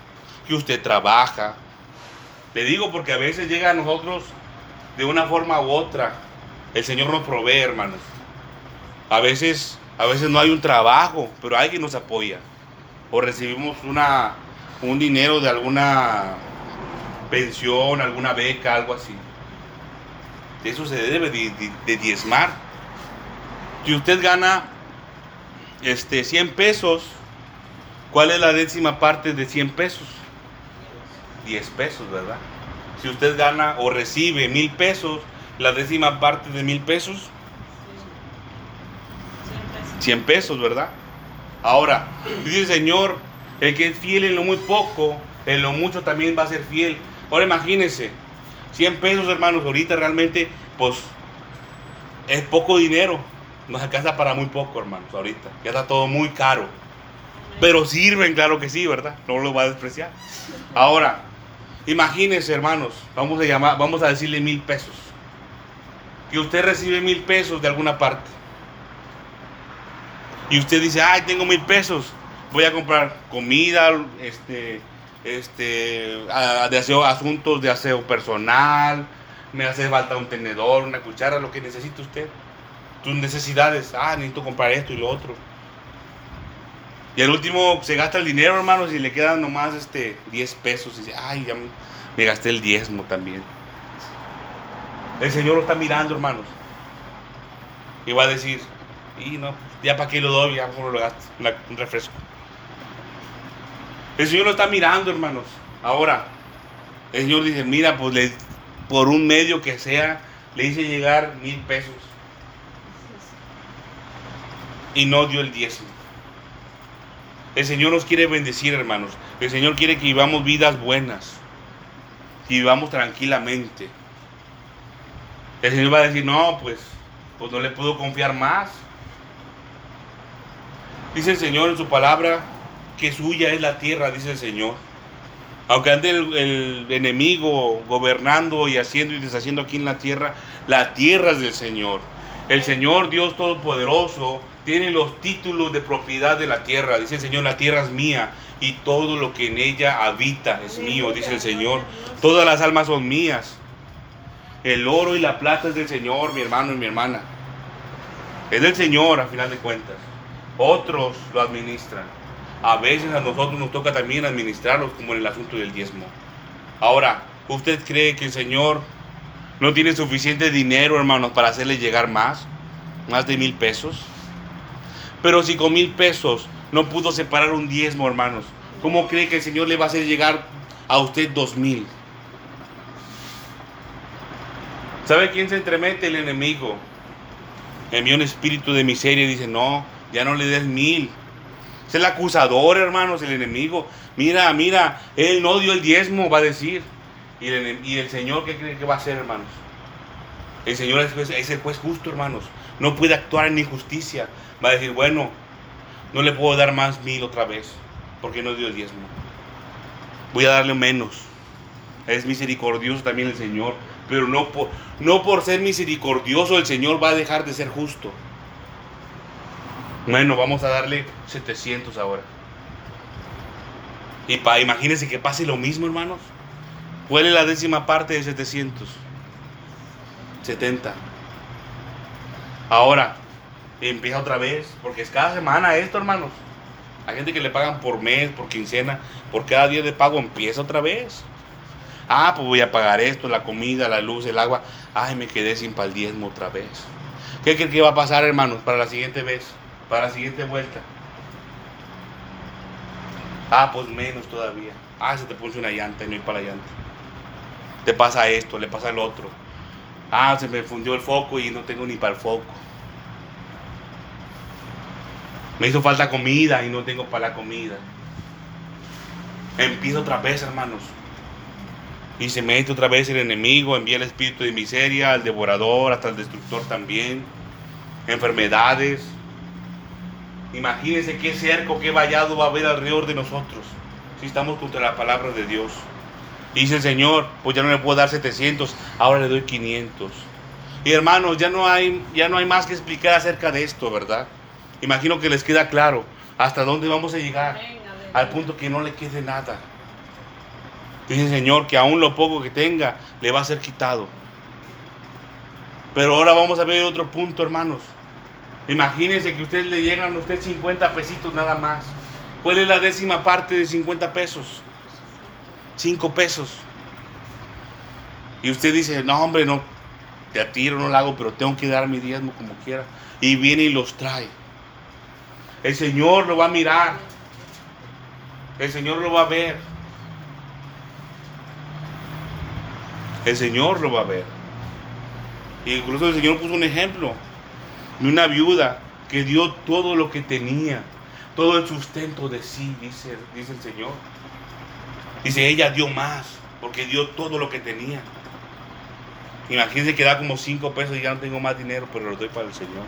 que usted trabaja. Le digo porque a veces llega a nosotros de una forma u otra. El Señor nos provee, hermanos. A veces no hay un trabajo, pero alguien nos apoya. O recibimos un dinero de alguna pensión, alguna beca, algo así. De eso se debe de diezmar. Si usted gana 100 pesos, ¿cuál es la décima parte de 100 pesos? 10 pesos, ¿verdad? Si usted gana o recibe 1000 pesos, la décima parte de 1000 pesos, 100 pesos, ¿verdad? Ahora, dice el Señor, el que es fiel en lo muy poco, en lo mucho también va a ser fiel. Ahora imagínense, 100 pesos, hermanos, ahorita realmente, pues, es poco dinero. Nos alcanza para muy poco, hermanos, ahorita. Ya está todo muy caro. Pero sirven, claro que sí, ¿verdad? No lo va a despreciar. Ahora, imagínense, hermanos, vamos a decirle 1000 pesos. Que usted recibe 1000 pesos de alguna parte. Y usted dice, ay, tengo 1000 pesos. Voy a comprar comida, de aseo, asuntos de aseo personal. Me hace falta un tenedor, una cuchara, lo que necesite usted. Tus necesidades. Necesito comprar esto y lo otro. Y al último se gasta el dinero, hermanos, y le quedan nomás 10 pesos. Y dice, ay, ya me gasté el diezmo también. El Señor lo está mirando, hermanos. Y va a decir, y no, ya para qué lo doy, ya mejor lo gasto, un refresco. El Señor lo está mirando, hermanos. Ahora, el Señor dice, mira, pues por un medio que sea, le hice llegar 1000 pesos. Y no dio el diezmo. El Señor nos quiere bendecir, hermanos. El Señor quiere que vivamos vidas buenas. Que vivamos tranquilamente. El Señor va a decir, no, pues no le puedo confiar más. Dice el Señor en su palabra que suya es la tierra, dice el Señor. Aunque ande el enemigo gobernando y haciendo y deshaciendo aquí en la tierra es del Señor. El Señor Dios Todopoderoso tiene los títulos de propiedad de la tierra. Dice el Señor, la tierra es mía y todo lo que en ella habita es mío, dice el Señor. Todas las almas son mías. El oro y la plata es del Señor, mi hermano y mi hermana. Es del Señor, a final de cuentas. Otros lo administran. A veces a nosotros nos toca también administrarlos, como en el asunto del diezmo. Ahora, ¿usted cree que el Señor no tiene suficiente dinero, hermanos, para hacerle llegar más de 1000 pesos? Pero si con 1000 pesos no pudo separar un diezmo, hermanos, ¿cómo cree que el Señor le va a hacer llegar a usted 2000? ¿Sabe quién se entremete? El enemigo. Envía un espíritu de miseria y dice, no, ya no le des 1000. Es el acusador, hermanos, el enemigo. Mira, él no dio el diezmo, va a decir. Y el Señor, ¿qué cree que va a hacer, hermanos? El Señor es el juez justo, hermanos. No puede actuar en injusticia. Va a decir, bueno, no le puedo dar más 1000 otra vez, porque no dio el diezmo. Voy a darle menos. Es misericordioso también el Señor. Pero no por ser misericordioso el Señor va a dejar de ser justo. Bueno, vamos a darle 700 ahora. Y imagínense que pase lo mismo, hermanos. ¿Cuál es la décima parte de 700? 70. Ahora, empieza otra vez, porque es cada semana esto, hermanos. Hay gente que le pagan por mes, por quincena, por cada día de pago empieza otra vez. Pues voy a pagar esto, la comida, la luz, el agua. Ay, me quedé sin para el diezmo otra vez. ¿Qué creen que va a pasar, hermanos, para la siguiente vez? Para la siguiente vuelta. Pues menos todavía. Se te puso una llanta y no hay para la llanta. Te pasa esto, le pasa el otro. Se me fundió el foco y no tengo ni para el foco. Me hizo falta comida y no tengo para la comida. Empieza otra vez, hermanos. Y se mete otra vez el enemigo, envía el espíritu de miseria, al devorador, hasta el destructor también. Enfermedades. Imagínense qué cerco, qué vallado va a haber alrededor de nosotros si estamos contra la palabra de Dios. Dice el Señor, pues ya no le puedo dar 700, ahora le doy 500. Y hermanos, ya no hay más que explicar acerca de esto, ¿verdad? Imagino que les queda claro hasta dónde vamos a llegar, al punto que no le quede nada. Dice el Señor que aún lo poco que tenga le va a ser quitado. Pero ahora vamos a ver otro punto, hermanos. Imagínense que ustedes le llegan a usted 50 pesitos nada más. ¿Cuál es la décima parte de 50 pesos? 5 pesos. Y usted dice, no hombre, no, te atiro, no lo hago, pero tengo que dar mi diezmo como quiera. Y viene y los trae. El Señor lo va a mirar. El Señor lo va a ver. El Señor lo va a ver. Y incluso el Señor puso un ejemplo de una viuda que dio todo lo que tenía, todo el sustento de sí, dice el Señor. Dice, ella dio más, porque dio todo lo que tenía. Imagínense que da como 5 pesos y ya no tengo más dinero, pero lo doy para el Señor.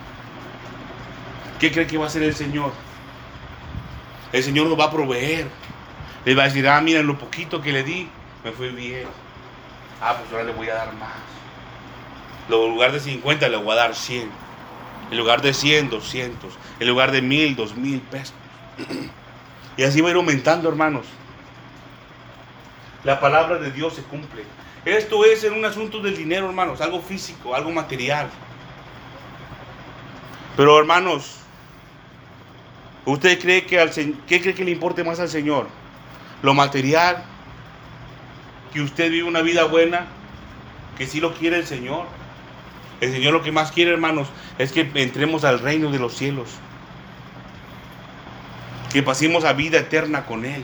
¿Qué cree que va a hacer el Señor? El Señor nos va a proveer. Le va a decir, mira, lo poquito que le di, me fue bien. Pues ahora le voy a dar más. En lugar de 50 le voy a dar 100. En lugar de 100, 200. En lugar de 1000, 2000 pesos. Y así va a ir aumentando, hermanos. La palabra de Dios se cumple. Esto es en un asunto del dinero, hermanos. Algo físico, algo material. Pero, hermanos, ¿usted cree que qué cree que le importe más al Señor? ¿Lo material? ¿Que usted vive una vida buena? ¿Que sí lo quiere el Señor? El Señor lo que más quiere, hermanos, es que entremos al reino de los cielos. Que pasemos a vida eterna con Él.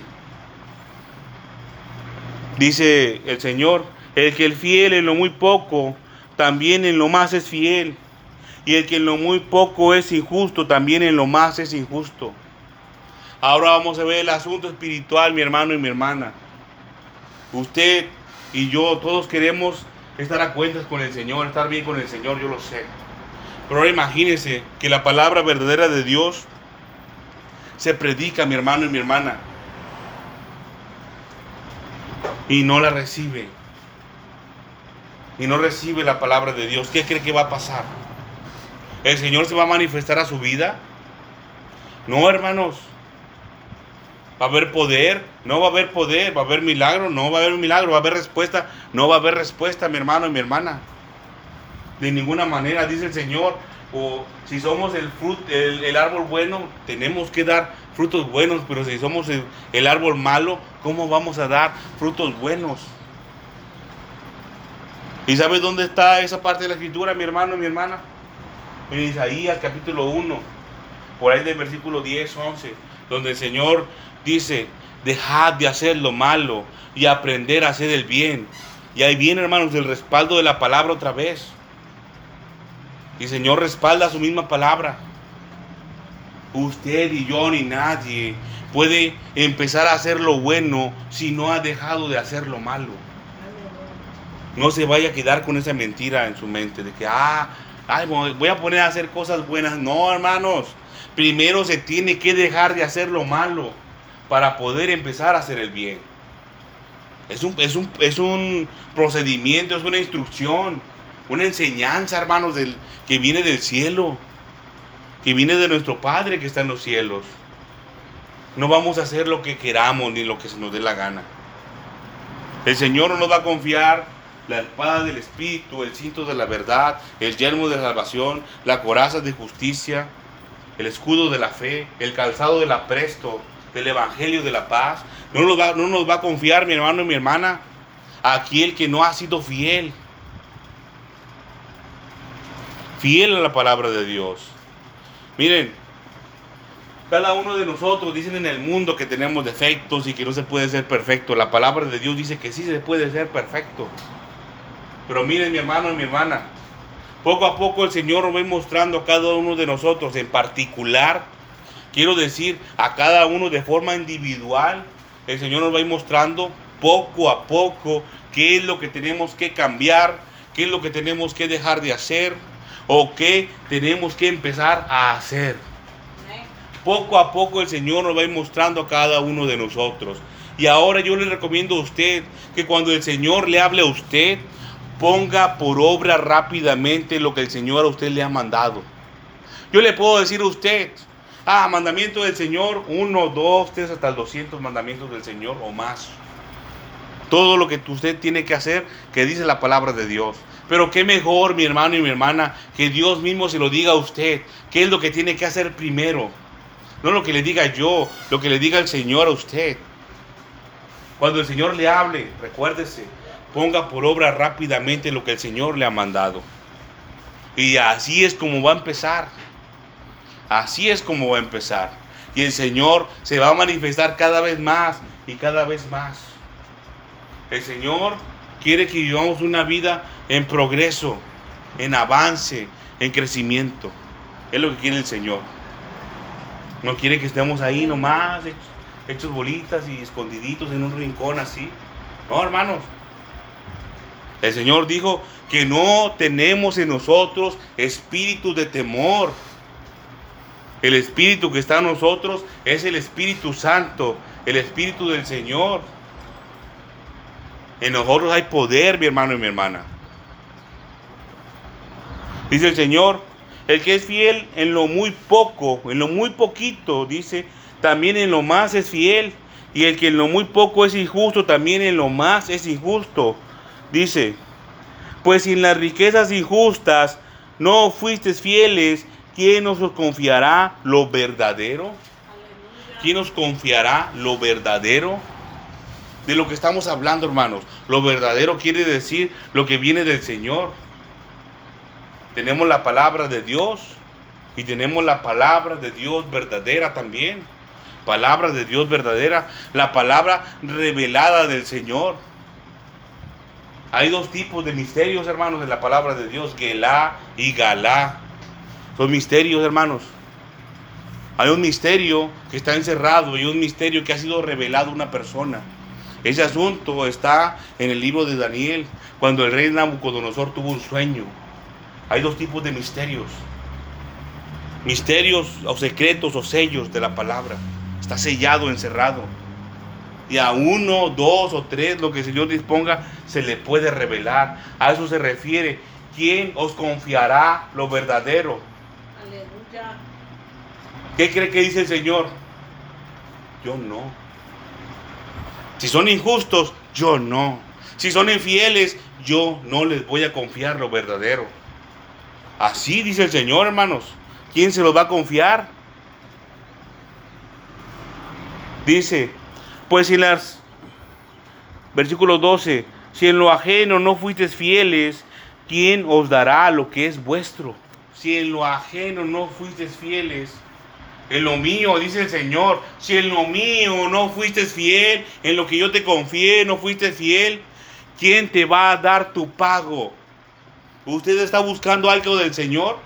Dice el Señor, el que es fiel en lo muy poco, también en lo más es fiel. Y el que en lo muy poco es injusto, también en lo más es injusto. Ahora vamos a ver el asunto espiritual, mi hermano y mi hermana. Usted y yo, todos queremos estar a cuentas con el Señor, estar bien con el Señor, yo lo sé. Pero ahora imagínense que la palabra verdadera de Dios se predica, mi hermano y mi hermana, y no la recibe. Y no recibe la palabra de Dios. ¿Qué cree que va a pasar? ¿El Señor se va a manifestar a su vida? No, hermanos. ¿Va a haber poder? No va a haber poder. ¿Va a haber milagro? No va a haber milagro. ¿Va a haber respuesta? No va a haber respuesta, mi hermano y mi hermana. De ninguna manera, dice el Señor. O si somos el árbol bueno, tenemos que dar frutos buenos. Pero si somos el árbol malo, ¿cómo vamos a dar frutos buenos? ¿Y sabes dónde está esa parte de la escritura, mi hermano y mi hermana? En Isaías capítulo 1, por ahí del versículo 10, 11, donde el Señor dice, dejad de hacer lo malo y aprender a hacer el bien. Y ahí viene, hermanos, el respaldo de la palabra otra vez. Y el Señor respalda su misma palabra. Usted y yo ni nadie puede empezar a hacer lo bueno si no ha dejado de hacer lo malo. No se vaya a quedar con esa mentira en su mente de que, voy a poner a hacer cosas buenas. No, hermanos. Primero se tiene que dejar de hacer lo malo para poder empezar a hacer el bien. Es un procedimiento, es una instrucción, una enseñanza, hermanos, que viene del cielo, que viene de nuestro Padre que está en los cielos. No vamos a hacer lo que queramos ni lo que se nos dé la gana. El Señor no nos va a confiar la espada del Espíritu, el cinto de la verdad, el yelmo de la salvación, la coraza de justicia, el escudo de la fe, el calzado del apresto, del evangelio de la paz. No nos va a confiar, mi hermano y mi hermana, aquel que no ha sido fiel a la palabra de Dios. Miren, cada uno de nosotros dicen en el mundo que tenemos defectos y que no se puede ser perfecto. La palabra de Dios dice que sí se puede ser perfecto. Pero miren, mi hermano y mi hermana, poco a poco el Señor nos va mostrando a cada uno de nosotros en particular. Quiero decir, a cada uno de forma individual, el Señor nos va a ir mostrando poco a poco qué es lo que tenemos que cambiar, qué es lo que tenemos que dejar de hacer o qué tenemos que empezar a hacer. Poco a poco el Señor nos va a ir mostrando a cada uno de nosotros. Y ahora yo le recomiendo a usted que cuando el Señor le hable a usted, ponga por obra rápidamente lo que el Señor a usted le ha mandado. Yo le puedo decir a usted, mandamiento del Señor, 1, 2, 3, hasta el 200 mandamientos del Señor o más. todo lo que usted tiene que hacer, que dice la palabra de Dios. Pero qué mejor, mi hermano y mi hermana, que Dios mismo se lo diga a usted. ¿Qué es lo que tiene que hacer primero? No lo que le diga yo, lo que le diga el Señor a usted. Cuando el Señor le hable, recuérdese, ponga por obra rápidamente lo que el Señor le ha mandado. Y así es como va a empezar. Así es como va a empezar. Y el Señor se va a manifestar cada vez más y cada vez más. El Señor quiere que vivamos una vida en progreso, en avance, en crecimiento. Es lo que quiere el Señor. No quiere que estemos ahí nomás, hechos bolitas y escondiditos en un rincón así. No, hermanos. El Señor dijo que no tenemos en nosotros espíritu de temor. El espíritu que está en nosotros es el Espíritu Santo, el Espíritu del Señor. En nosotros hay poder, mi hermano y mi hermana. Dice el Señor, el que es fiel en lo muy poco, en lo muy poquito, dice, también en lo más es fiel. Y el que en lo muy poco es injusto, también en lo más es injusto. Dice, pues si en las riquezas injustas no fuisteis fieles, ¿quién os confiará lo verdadero? Aleluya. ¿Quién os confiará lo verdadero? De lo que estamos hablando, hermanos. Lo verdadero quiere decir lo que viene del Señor. Tenemos la palabra de Dios y tenemos la palabra de Dios verdadera también. Palabra de Dios verdadera, la palabra revelada del Señor. Hay dos tipos de misterios, hermanos, en la palabra de Dios, Gelá y Galá. Son misterios, hermanos. Hay un misterio que está encerrado y un misterio que ha sido revelado a una persona. Ese asunto está en el libro de Daniel, cuando el rey Nabucodonosor tuvo un sueño. Hay dos tipos de misterios. Misterios o secretos o sellos de la palabra. Está sellado, encerrado. Y a uno, dos o tres, lo que el Señor disponga, se le puede revelar. A eso se refiere. ¿Quién os confiará lo verdadero? Aleluya. ¿Qué cree que dice el Señor? Yo no. Si son injustos, yo no. Si son infieles, yo no les voy a confiar lo verdadero. Así dice el Señor, hermanos. ¿Quién se los va a confiar? Dice, pues si versículo 12, si en lo ajeno no fuisteis fieles, ¿quién os dará lo que es vuestro? Si en lo ajeno no fuisteis fieles, en lo mío, dice el Señor, si en lo mío no fuiste fiel, en lo que yo te confié no fuiste fiel, ¿quién te va a dar tu pago? ¿Usted está buscando algo del Señor?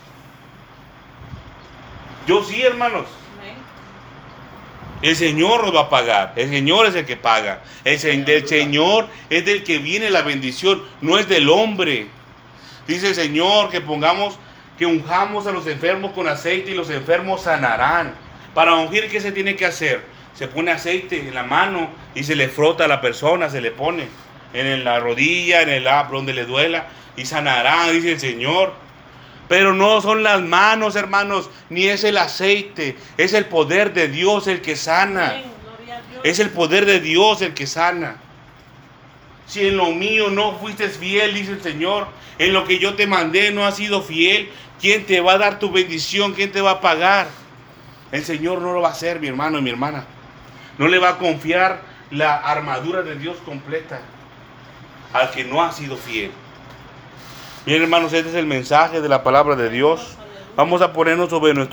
Yo sí, hermanos. Amén. El Señor nos va a pagar. El Señor es el que paga. Del Señor es del que viene la bendición, no es del hombre. Dice el Señor que unjamos a los enfermos con aceite y los enfermos sanarán. Para ungir, ¿qué se tiene que hacer? Se pone aceite en la mano y se le frota a la persona, se le pone en la rodilla, en el donde le duela, y sanará, dice el Señor. Pero no son las manos, hermanos, ni es el aceite, es el poder de Dios el que sana. Amén. Gloria a Dios. Es el poder de Dios el que sana. Si en lo mío no fuiste fiel, dice el Señor, en lo que yo te mandé no has sido fiel, ¿quién te va a dar tu bendición? ¿Quién te va a pagar? El Señor no lo va a hacer, mi hermano y mi hermana. No le va a confiar la armadura de Dios completa al que no ha sido fiel. Bien, hermanos, este es el mensaje de la palabra de Dios. Vamos a ponernos sobre nuestro